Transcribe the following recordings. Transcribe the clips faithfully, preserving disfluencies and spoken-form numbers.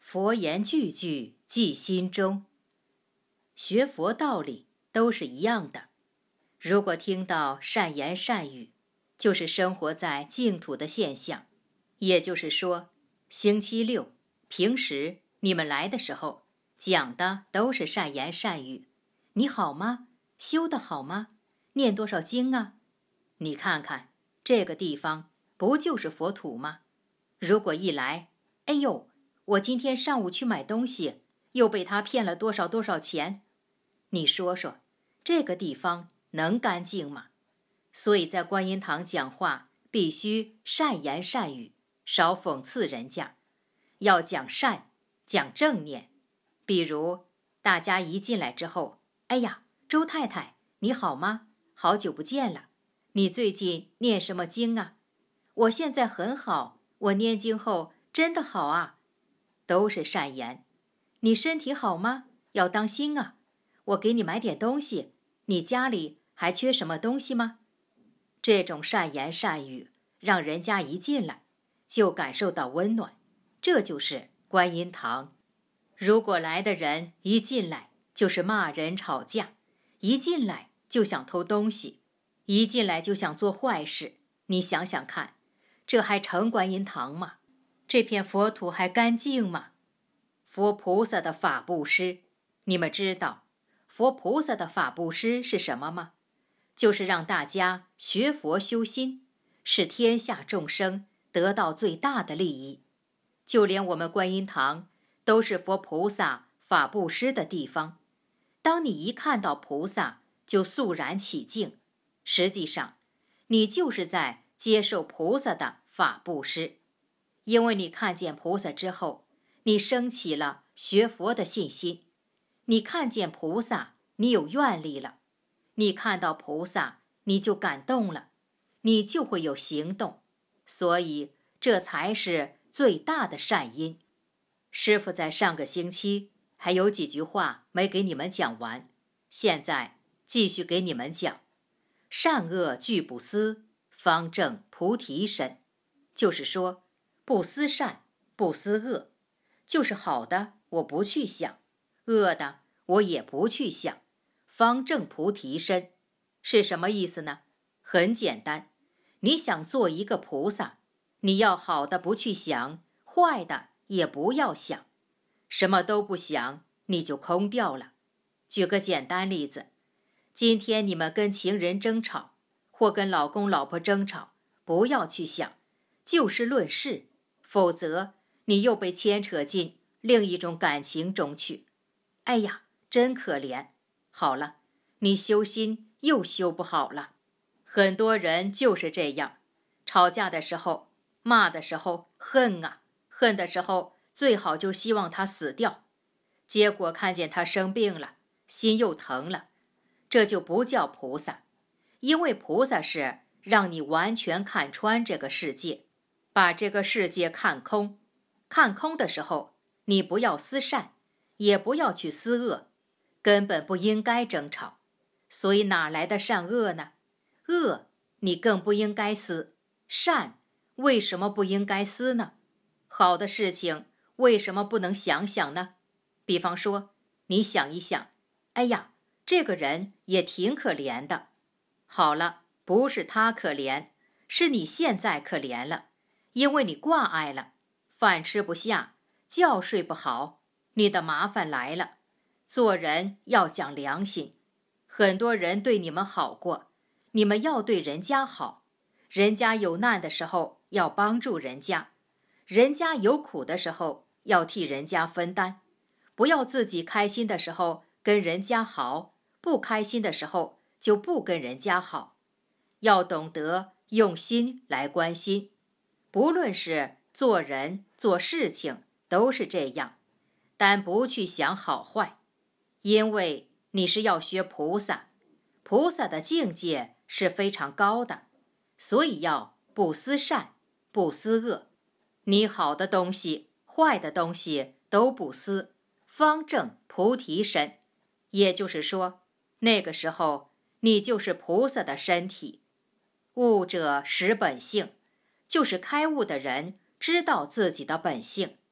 佛言句句记心中。学佛道理都是一样的。如果听到善言善语，就是生活在净土的现象。也就是说，星期六平时你们来的时候讲的都是善言善语。你好吗？修得好吗？念多少经啊？你看看这个地方不就是佛土吗？如果一来，哎呦，我今天上午去买东西，又被他骗了多少多少钱，你说说，这个地方能干净吗？所以在观音堂讲话必须善言善语，少讽刺人家，要讲善，讲正念。比如大家一进来之后，哎呀，周太太你好吗？好久不见了，你最近念什么经啊？我现在很好，我念经后真的好啊，都是善言。你身体好吗？要当心啊，我给你买点东西，你家里还缺什么东西吗？这种善言善语，让人家一进来就感受到温暖，这就是观音堂。如果来的人一进来就是骂人吵架，一进来就想偷东西，一进来就想做坏事，你想想看，这还成观音堂吗？这片佛土还干净吗？佛菩萨的法布施，你们知道佛菩萨的法布施是什么吗？就是让大家学佛修心，使天下众生得到最大的利益。就连我们观音堂都是佛菩萨法布施的地方。当你一看到菩萨就肃然起敬，实际上你就是在接受菩萨的法布施。因为你看见菩萨之后，你升起了学佛的信心，你看见菩萨，你有愿力了，你看到菩萨，你就感动了，你就会有行动，所以这才是最大的善因。师父在上个星期还有几句话没给你们讲完，现在继续给你们讲。善恶俱不思，方正菩提身。就是说，不思善，不思恶，就是好的我不去想，恶的我也不去想，方正菩提身是什么意思呢？很简单，你想做一个菩萨，你要好的不去想，坏的也不要想，什么都不想，你就空掉了。举个简单例子，今天你们跟情人争吵，或跟老公老婆争吵，不要去想，就事论事，否则你又被牵扯进另一种感情中去。哎呀，真可怜。好了，你修心又修不好了。很多人就是这样，吵架的时候，骂的时候恨啊，恨的时候最好就希望他死掉，结果看见他生病了，心又疼了，这就不叫菩萨。因为菩萨是让你完全看穿这个世界，把这个世界看空。看空的时候，你不要思善，也不要去思恶，根本不应该争吵。所以哪来的善恶呢？恶你更不应该思，善为什么不应该思呢？好的事情为什么不能想想呢？比方说，你想一想，哎呀，这个人也挺可怜的。好了，不是他可怜，是你现在可怜了，因为你挂碍了，饭吃不下，觉睡不好，你的麻烦来了。做人要讲良心，很多人对你们好过，你们要对人家好，人家有难的时候要帮助人家，人家有苦的时候要替人家分担，不要自己开心的时候跟人家好，不开心的时候就不跟人家好。要懂得用心来关心，不论是做人做事情都是这样，但不去想好坏。因为你是要学菩萨，菩萨的境界是非常高的，所以要不思善，不思恶。你好的东西，坏的东西都不思，方正菩提身。也就是说，那个时候你就是菩萨的身体。悟者识本性，就是开悟的人知道自己的本性。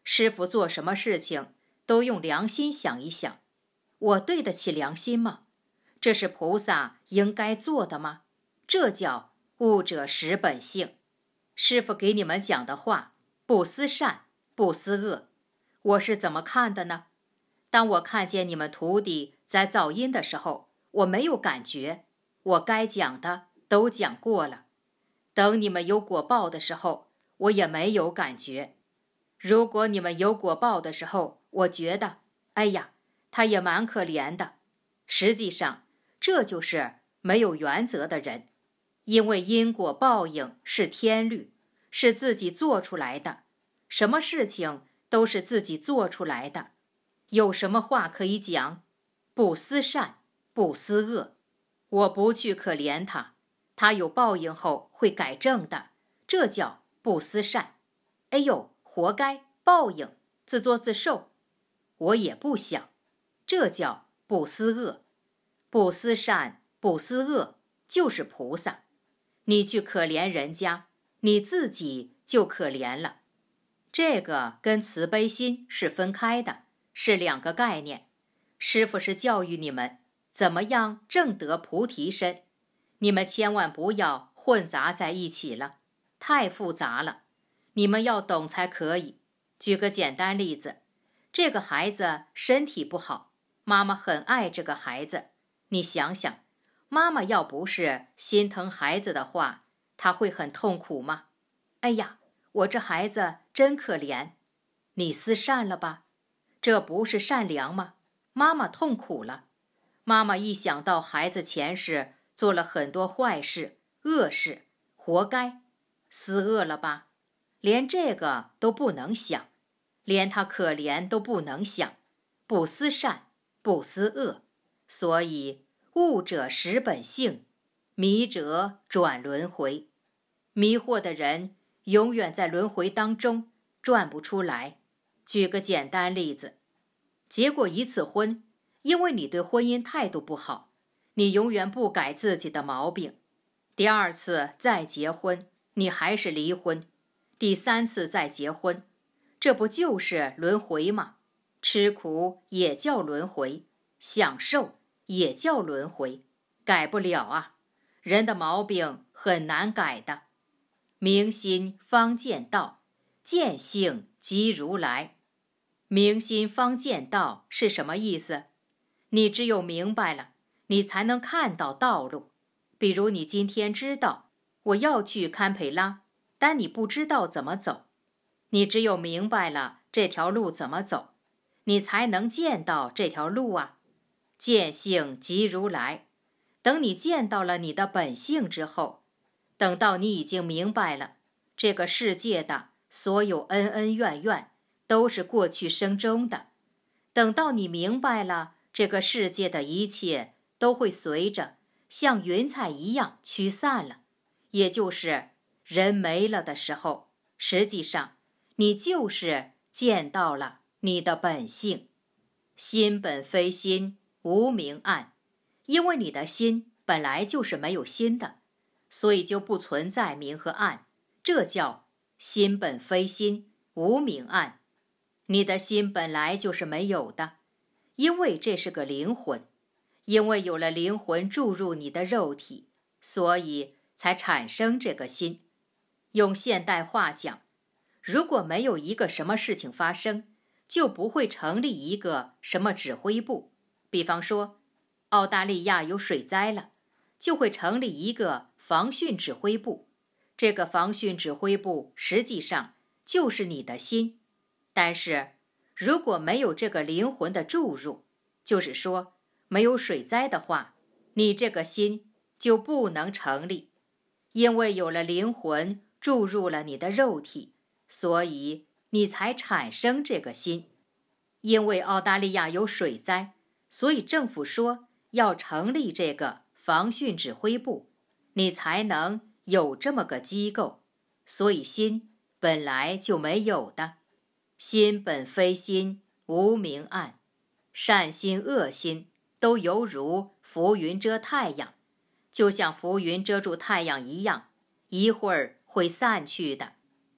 师父做什么事情都用良心想一想，我对得起良心吗？这是菩萨应该做的吗？这叫悟者识本性。师父给你们讲的话，不思善，不思恶，我是怎么看的呢？当我看见你们徒弟在噪音的时候，我没有感觉，我该讲的都讲过了。等你们有果报的时候，我也没有感觉。如果你们有果报的时候，我觉得，哎呀，他也蛮可怜的。实际上，这就是没有原则的人，因为因果报应是天律，是自己做出来的，什么事情都是自己做出来的。有什么话可以讲？不思善，不思恶。我不去可怜他，他有报应后会改正的，这叫不思善。哎呦，活该，报应，自作自受。我也不想，这叫不思恶。不思善，不思恶，就是菩萨。你去可怜人家，你自己就可怜了。这个跟慈悲心是分开的，是两个概念。师父是教育你们怎么样证得菩提身，你们千万不要混杂在一起了，太复杂了，你们要懂才可以。举个简单例子，这个孩子身体不好，妈妈很爱这个孩子，你想想，妈妈要不是心疼孩子的话，她会很痛苦吗？哎呀，我这孩子真可怜。你思善了吧？这不是善良吗？妈妈痛苦了。妈妈一想到孩子前世做了很多坏事、恶事，活该，思恶了吧？连这个都不能想，连他可怜都不能想，不思善，不思恶。所以悟者识本性，迷者转轮回。迷惑的人永远在轮回当中转不出来。举个简单例子，结过一次婚，因为你对婚姻态度不好，你永远不改自己的毛病。第二次再结婚，你还是离婚。第三次再结婚，这不就是轮回吗？吃苦也叫轮回，享受也叫轮回，改不了啊。人的毛病很难改的。明心方见道，见性即如来。明心方见道是什么意思？你只有明白了，你才能看到道路。比如你今天知道我要去堪培拉，但你不知道怎么走，你只有明白了这条路怎么走，你才能见到这条路啊。见性即如来。等你见到了你的本性之后，等到你已经明白了这个世界的所有恩恩怨怨都是过去生中的，等到你明白了这个世界的一切都会随着像云彩一样驱散了，也就是人没了的时候，实际上你就是见到了你的本性。心本非心，无明暗。因为你的心本来就是没有心的，所以就不存在明和暗，这叫心本非心，无明暗。你的心本来就是没有的，因为这是个灵魂，因为有了灵魂注入你的肉体，所以才产生这个心。用现代话讲，如果没有一个什么事情发生，就不会成立一个什么指挥部。比方说澳大利亚有水灾了，就会成立一个防汛指挥部。这个防汛指挥部实际上就是你的心。但是如果没有这个灵魂的注入，就是说没有水灾的话，你这个心就不能成立。因为有了灵魂注入了你的肉体，所以你才产生这个心。因为澳大利亚有水灾，所以政府说要成立这个防汛指挥部，你才能有这么个机构。所以心本来就没有的。心本非心，无明暗。善心恶心都犹如浮云遮太阳，就像浮云遮住太阳一样，一会儿会散去的。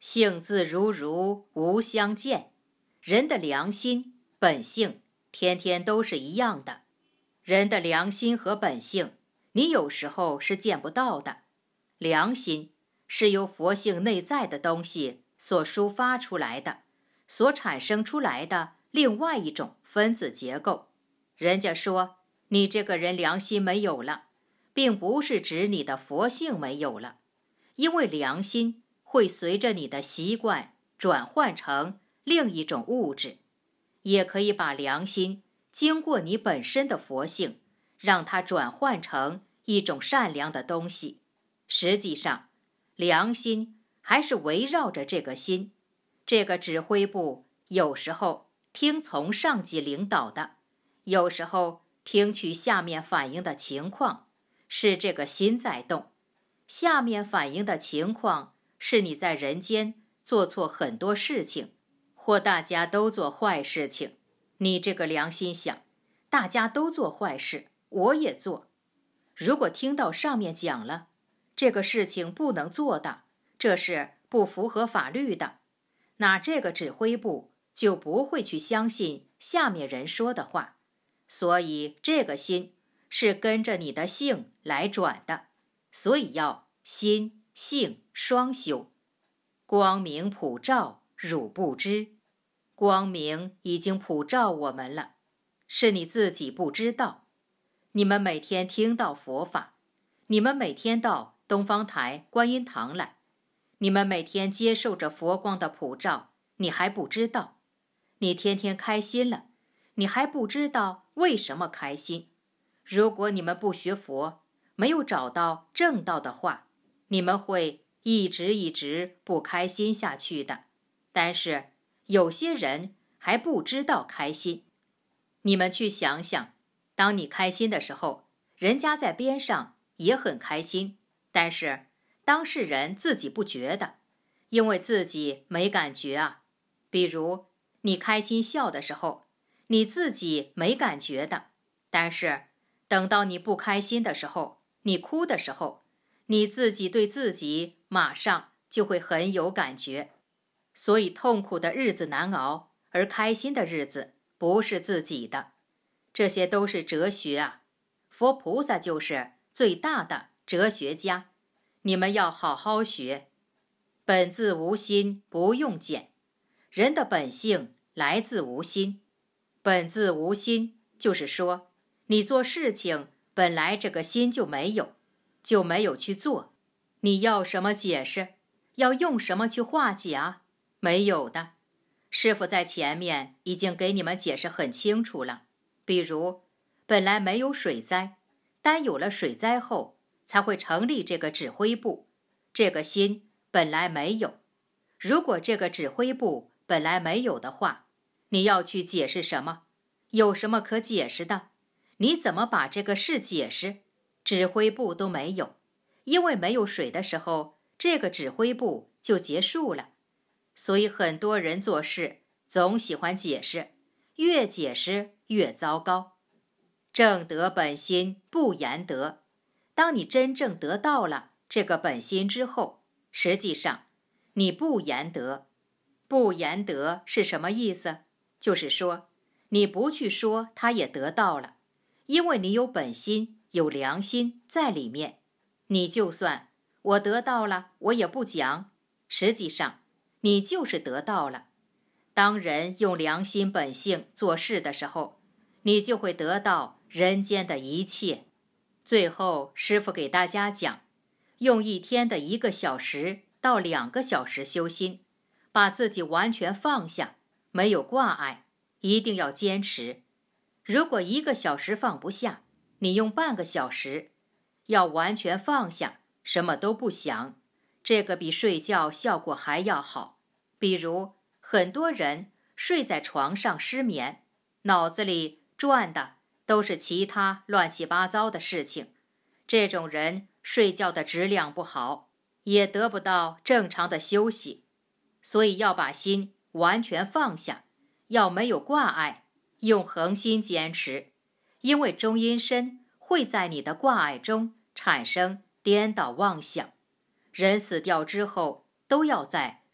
性自如如无相见。人的良心、本性天天都是一样的。人的良心和本性，你有时候是见不到的。良心是由佛性内在的东西所抒发出来的，所产生出来的另外一种分子结构。人家说你这个人良心没有了，并不是指你的佛性没有了，因为良心会随着你的习惯转换成另一种物质，也可以把良心经过你本身的佛性，让它转换成一种善良的东西。实际上，良心还是围绕着这个心。这个指挥部有时候听从上级领导的，有时候听取下面反映的情况，是这个心在动。下面反映的情况是你在人间做错很多事情，或大家都做坏事情，你这个良心想，大家都做坏事，我也做。如果听到上面讲了，这个事情不能做的，这是不符合法律的，那这个指挥部就不会去相信下面人说的话。所以这个心是跟着你的性来转的，所以要心性双修。光明普照，汝不知。光明已经普照我们了，是你自己不知道。你们每天听到佛法，你们每天到东方台、观音堂来，你们每天接受着佛光的普照，你还不知道。你天天开心了，你还不知道为什么开心。如果你们不学佛，没有找到正道的话，你们会一直一直不开心下去的。但是有些人还不知道开心。你们去想想，当你开心的时候，人家在边上也很开心，但是当事人自己不觉得，因为自己没感觉啊。比如你开心笑的时候，你自己没感觉的，但是等到你不开心的时候，你哭的时候，你自己对自己马上就会很有感觉。所以痛苦的日子难熬，而开心的日子不是自己的。这些都是哲学啊，佛菩萨就是最大的哲学家，你们要好好学。本自无心，不用减。人的本性来自无心。本自无心就是说，你做事情本来这个心就没有，就没有去做。你要什么解释？要用什么去化解啊？没有的。师父在前面已经给你们解释很清楚了。比如本来没有水灾，但有了水灾后才会成立这个指挥部，这个心本来没有。如果这个指挥部本来没有的话，你要去解释什么？有什么可解释的？你怎么把这个事解释？指挥部都没有，因为没有水的时候，这个指挥部就结束了。所以很多人做事总喜欢解释，越解释越糟糕。正得本心，不言得。当你真正得到了这个本心之后，实际上你不言得。不言得是什么意思？就是说你不去说，他也得到了，因为你有本心，有良心在里面。你就算我得到了，我也不讲，实际上你就是得到了。当人用良心本性做事的时候，你就会得到人间的一切。最后师父给大家讲，用一天的一个小时到两个小时修心，把自己完全放下，没有挂碍，一定要坚持。如果一个小时放不下，你用半个小时，要完全放下，什么都不想，这个比睡觉效果还要好。比如很多人睡在床上失眠，脑子里转的都是其他乱七八糟的事情，这种人睡觉的质量不好，也得不到正常的休息。所以要把心完全放下，要没有挂碍，用恒心坚持。因为中阴身会在你的挂碍中产生颠倒妄想。人死掉之后都要在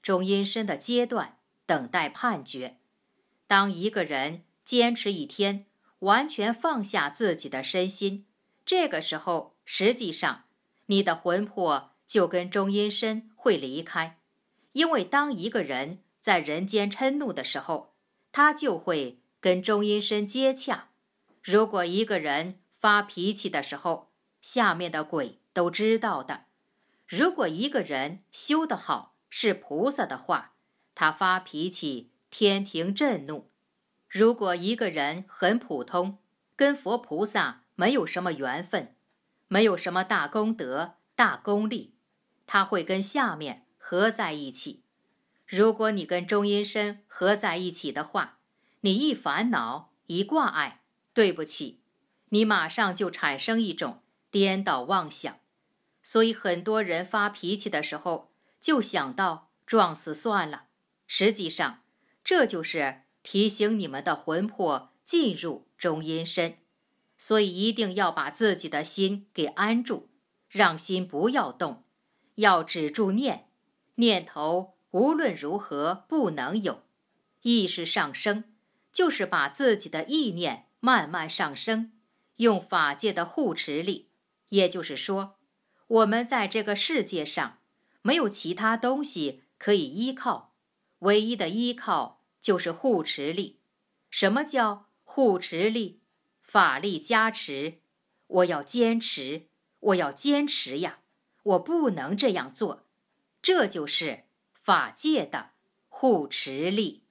中阴身的阶段，等待判决。当一个人坚持一天，完全放下自己的身心，这个时候实际上你的魂魄就跟中阴身会离开。因为当一个人在人间嗔怒的时候，他就会跟中阴身接洽。如果一个人发脾气的时候，下面的鬼都知道的。如果一个人修得好，是菩萨的话，他发脾气，天庭震怒。如果一个人很普通，跟佛菩萨没有什么缘分，没有什么大功德、大功力，他会跟下面合在一起。如果你跟中阴身合在一起的话，你一烦恼、一挂碍，对不起，你马上就产生一种颠倒妄想。所以很多人发脾气的时候，就想到撞死算了。实际上，这就是提醒你们的魂魄进入中阴身。所以一定要把自己的心给安住，让心不要动，要止住念，念头无论如何不能有。意识上升，就是把自己的意念慢慢上升，用法界的护持力。也就是说，我们在这个世界上没有其他东西可以依靠，唯一的依靠就是护持力。什么叫护持力？法力加持。我要坚持，我要坚持呀，我不能这样做。这就是法界的护持力。